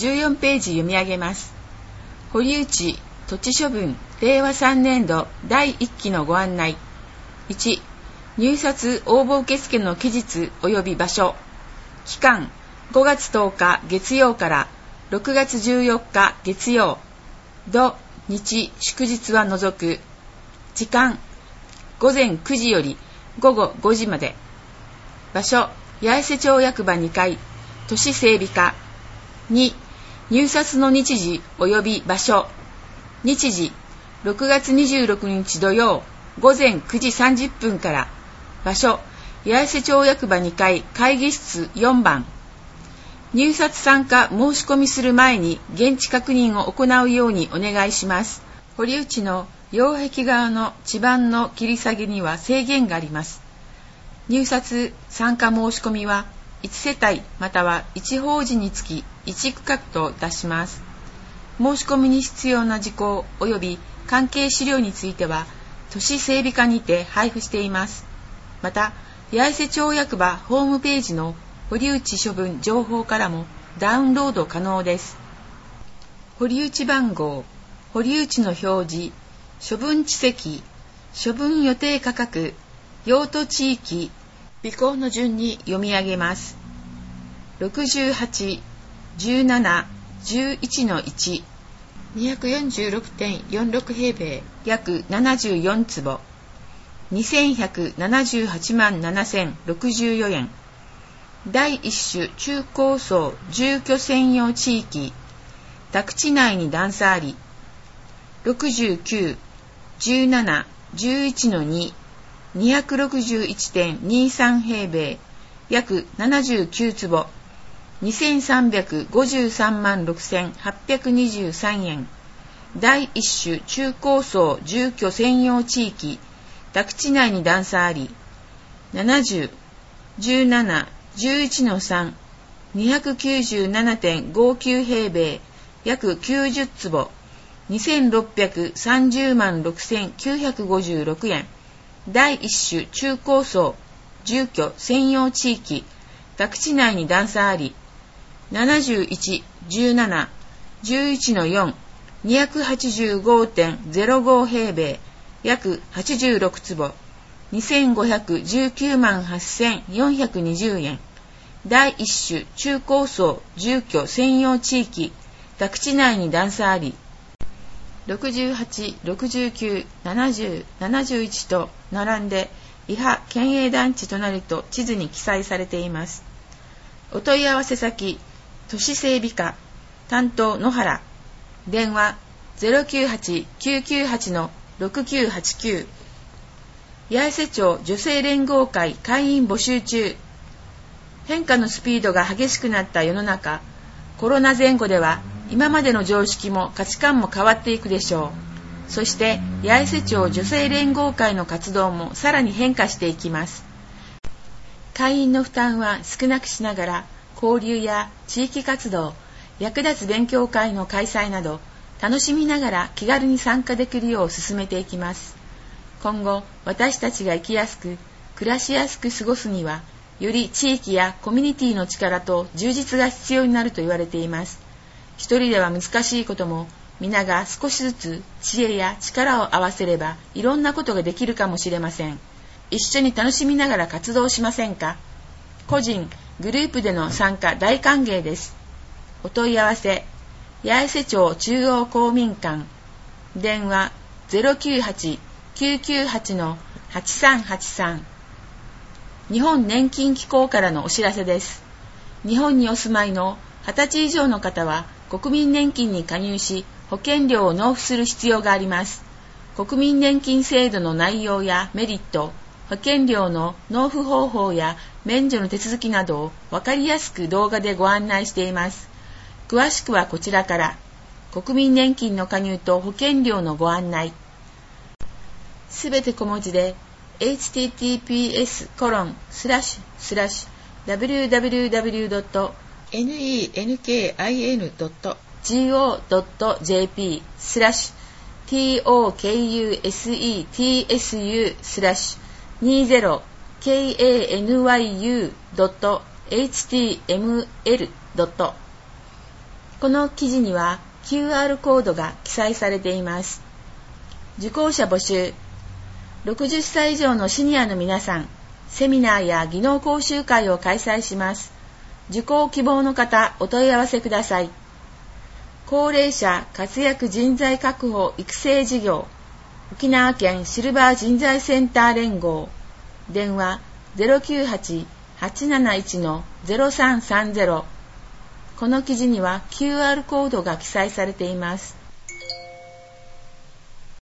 14ページ読み上げます。堀内土地処分令和3年度第1期のご案内。1、入札応募受付の期日及び場所。期間5月10日月曜から6月14日月曜。土日祝日は除く。時間午前9時より午後5時まで。場所八重瀬町役場2階都市整備課。2、入札の日時及び場所。日時6月26日土曜午前9時30分から。場所八重瀬町役場2階会議室4番。入札参加申し込みする前に現地確認を行うようにお願いします。堀内の擁壁側の地盤の切り下げには制限があります。入札参加申し込みは1世帯または1法人につき1区画といたします。申し込みに必要な事項及び関係資料については都市整備課にて配布しています。また八重瀬町役場ホームページの堀内処分情報からもダウンロード可能です。堀内番号、堀内の表示、処分地籍、処分予定価格、用途地域、備考の順に読み上げます。68、17、11-1、246.46 平米、約74坪、2178万7064円。第1種中高層住居専用地域。宅地内に段差あり。69、17、11-2、261.23 平米、約79坪、2353万6823円。第1種中高層住居専用地域。宅地内に段差あり。70、17、11-3、297.59 平米、約90坪、2630万6956円。第1種中高層住居専用地域。宅地内に段差あり。71、17、11-4、285.05 平米、約86坪、2519万8420円。第1種中高層住居専用地域。宅地内に段差あり。68、69、70、71と並んで伊波県営団地となると地図に記載されています。お問い合わせ先、都市整備課、担当野原、電話 098-998-6989。八重瀬町女性連合会会員募集中。変化のスピードが激しくなった世の中、コロナ前後では今までの常識も価値観も変わっていくでしょう。そして八重瀬町女性連合会の活動もさらに変化していきます。会員の負担は少なくしながら、交流や地域活動、役立つ勉強会の開催など、楽しみながら気軽に参加できるよう進めていきます。今後、私たちが生きやすく、暮らしやすく過ごすには、より地域やコミュニティの力と充実が必要になると言われています。一人では難しいことも、皆が少しずつ知恵や力を合わせれば、いろんなことができるかもしれません。一緒に楽しみながら活動しませんか？個人、グループでの参加大歓迎です。お問い合わせ、八重瀬町中央公民館、電話 098-998-8383。日本年金機構からのお知らせです。日本にお住まいの20歳以上の方は国民年金に加入し、保険料を納付する必要があります。国民年金制度の内容やメリット、保険料の納付方法や免除の手続きなどを分かりやすく動画でご案内しています。詳しくはこちらから。国民年金の加入と保険料のご案内。すべて小文字で https://www.nenkinsu/20kanyu.html この記事には QR コードが記載されています。受講者募集。60歳以上のシニアの皆さん、セミナーや技能講習会を開催します。受講希望の方、お問い合わせください。高齢者活躍人材確保育成事業、沖縄県シルバー人材センター連合、電話 098-871-0330。この記事には QR コードが記載されています。